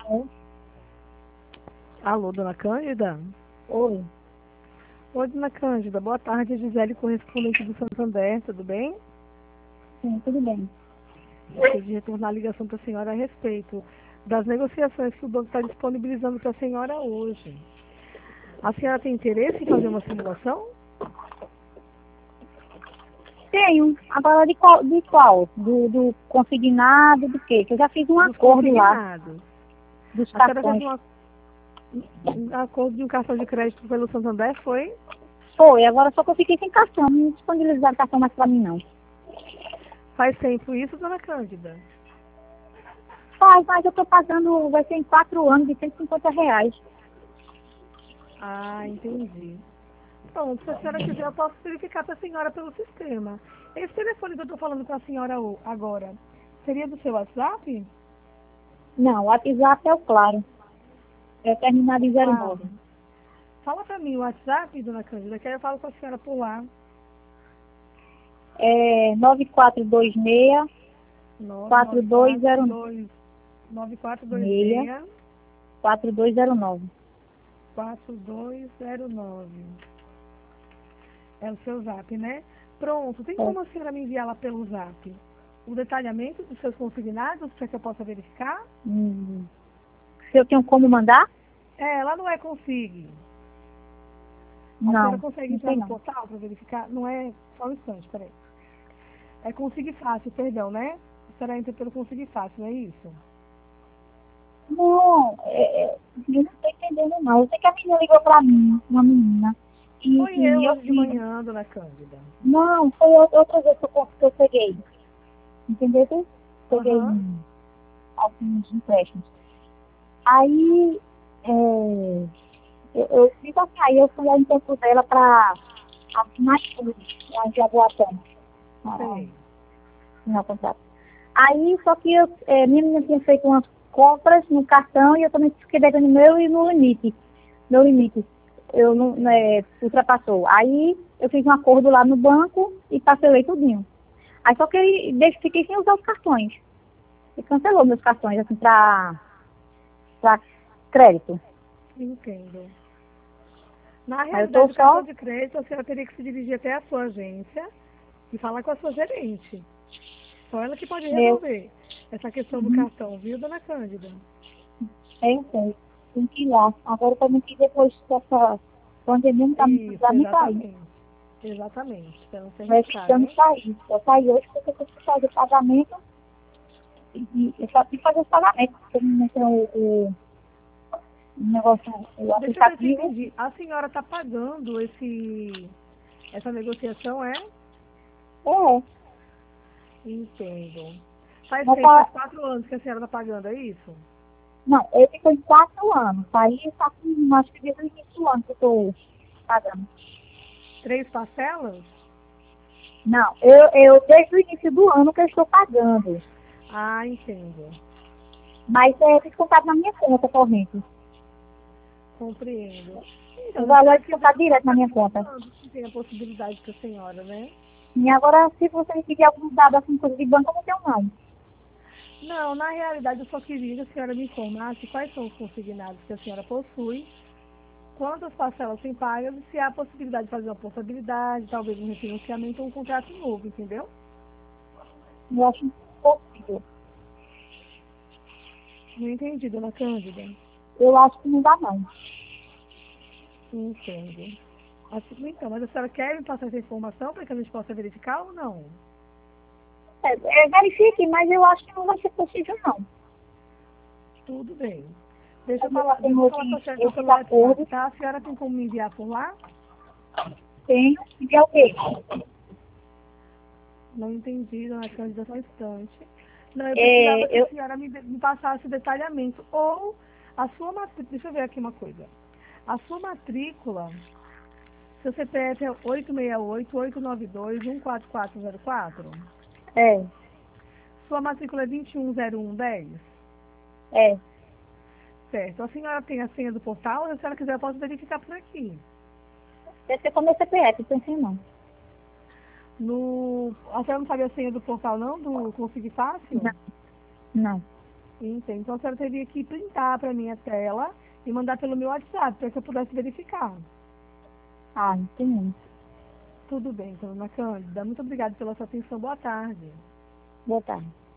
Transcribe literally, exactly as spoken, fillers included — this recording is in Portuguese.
Alô, dona Cândida? Oi. Oi, dona Cândida. Boa tarde, Gisele, correspondente do Santander, tudo bem? Sim, tudo bem. Gostaria de retornar a ligação para a senhora a respeito das negociações que o banco está disponibilizando para a senhora hoje. A senhora tem interesse em fazer uma simulação? Tenho. Agora de qual? De qual? Do, do consignado, do quê? Que eu já fiz um Dos acordo lá consignados. dos A senhora fez cartões. um, um acordo de um cartão de crédito pelo Santander, foi? Foi, agora só que eu fiquei sem cartão. Não disponibilizaram cartão mais pra mim, não. Faz tempo isso, dona Cândida? Faz, mas eu tô pagando, vai ser em quatro anos de cento e cinquenta reais. Ah, entendi. Pronto, se a senhora quiser, eu posso verificar para a senhora pelo sistema. Esse telefone que eu estou falando para a senhora o- agora, seria do seu WhatsApp? Não, o WhatsApp é o claro. É terminado em zero Claro. nove. Fala para mim o WhatsApp, dona Cândida, que aí eu falo com a senhora por lá. É nove quatro dois seis, quatro dois zero nove quatro dois seis, seis, quatro dois zero nove. quatro dois zero nove. É o seu zap, né? Pronto, tem É. como a senhora me enviar lá pelo zap o detalhamento dos seus consignados para que eu possa verificar? Hum. Se eu tenho como mandar? É, lá não é consigo. A senhora Não, consegue não entrar sei no não. portal para verificar? Não é só um instante, peraí. É Consigo Fácil, perdão, né? A senhora entra pelo Consigo Fácil, não é isso? Não, é, é, eu não estou entendendo não. Eu sei que a menina ligou pra mim, uma menina. E, Foi eu e eu hoje de fiz. manhã, dona Cândida. Não, foi ou- outra vez que eu, que eu peguei. Entendeu? Peguei Aham. um- alguns empréstimos. Aí, é, eu, eu fiz assim, aí eu fui ao encontro dela pra assinar tudo, lá em Jaboatão. Ah, Sei. assinar o contrato. Aí, só que eu, é, minha menina tinha feito umas compras no cartão e eu também fiquei devendo o meu e no limite. Meu limite. Eu não, né, ultrapassou. Aí eu fiz um acordo lá no banco e parcelei tudinho. Aí só que eu deixo- fiquei sem usar os cartões. E cancelou meus cartões, assim, pra, pra crédito. Entendo. Na Aí eu tô realidade, o cartão só. de crédito, a senhora teria que se dirigir até a sua agência e falar com a sua gerente. Só ela que pode É, resolver essa questão do uhum, cartão, viu, dona Cândida? é, eu sei. Tem que ir lá. Agora também que depois dessa pandemia não tá muito Isso, precisando nem sair. exatamente. Exatamente, para não se Vai arriscar, precisando né? sair. Eu saí hoje porque eu tenho que fazer pagamento e, e eu só tenho que fazer os pagamentos, porque não tem o, o, o negócio, o Deixa eu ver se eu aplicativo. entendi. A senhora está pagando esse, essa negociação, é? É, Entendo. Faz não tempo, faz tá. quatro anos que a senhora está pagando, é isso? Não, ele ficou em quatro anos. Aí tá com, acho que desde o início do ano que eu tô pagando. Três parcelas? Não, eu, eu desde o início do ano que eu estou pagando. Ah, entendo. Mas é descontado na minha conta corrente. Compreendo. O Então, se a valor é senhora quiser, descontado eu posso direto na estar minha conta. confirmando se tem a possibilidade para a senhora, né? E agora, se você me pedir algum dado assim, coisa de banco, eu não tenho não. Não, na realidade, eu só queria que a senhora me informasse quais são os consignados que a senhora possui, quantas parcelas tem pagas e se há a possibilidade de fazer uma portabilidade, talvez um refinanciamento ou um contrato novo, entendeu? Eu acho impossível. Não entendi, dona Cândida. Eu acho que não dá não. Entendo. Assim, então, mas a senhora quer me passar essa informação para que a gente possa verificar ou não? É, é, verifique, mas eu acho que não vai ser possível não. Tudo bem. Deixa eu Como eu já falar, eu tenho vou falar com a esses, senhora então esses pelo WhatsApp, acordos, tá? A senhora tem como me enviar por lá? tenho, e é o quê? Não entendi, dona Cândida, só um instante. Não, eu precisava que É, a eu, senhora me, de- me passasse o detalhamento. Ou a sua matrícula, deixa eu ver aqui uma coisa. A sua matrícula, seu C P F é oito seis oito, oito nove dois, um quatro quatro zero quatro. é, Sua matrícula é vinte e um zero um dez. é. Certo. A senhora tem a senha do portal? Se a senhora quiser, eu posso verificar por aqui. Deve ser como meu C P F, pensei não. No, a senhora não sabe a senha do portal, não? Do Consegui Não, Fácil? não. Entende? Então a senhora teria que printar para mim a tela e mandar pelo meu WhatsApp, para que eu pudesse verificar. Ah, entendi. Tudo bem, então, Ana Cândida. Muito obrigada pela sua atenção. Boa tarde. Boa tarde.